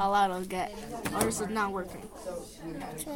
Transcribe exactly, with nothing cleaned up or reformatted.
call out again, or is it not working?